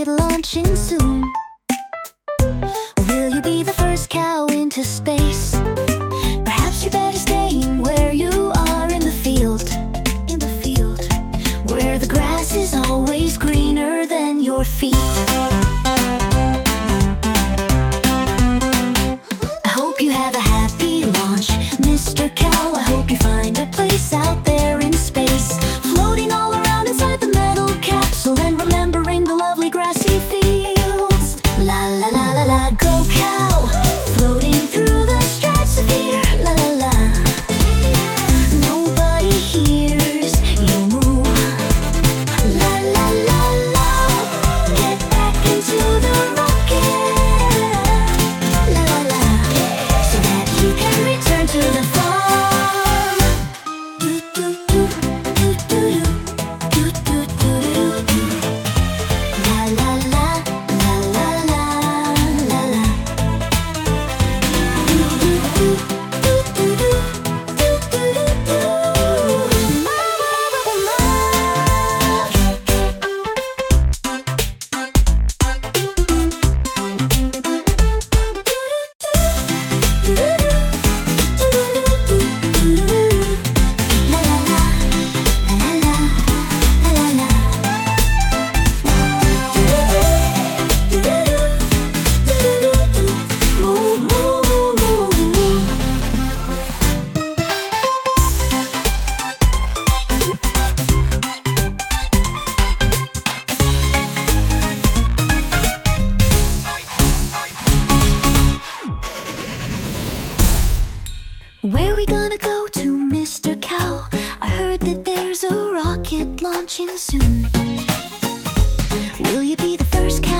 rocket launching soon? Will you be the first cow into space? Perhaps you're better staying where you are in the field. In the field, where the grass is always greener than your feet. I hope you have a happy launch, Mr. Cow. I hope you find a place out there in space, floating all around inside the metal capsule and remembering the lovely grassy fields. La la la la la, go cow, floating through the stratosphere. La la la, nobody hears you moo. La la la la, get back into the rocket. La la la, so that you can return to the farm. Do do do do do do do do do. La la la la la la la la. Do do do do do do do do do. Ma ma Where we gonna go to, Mr. Cow? I heard that there's a rocket launching soon. Will you be the first cow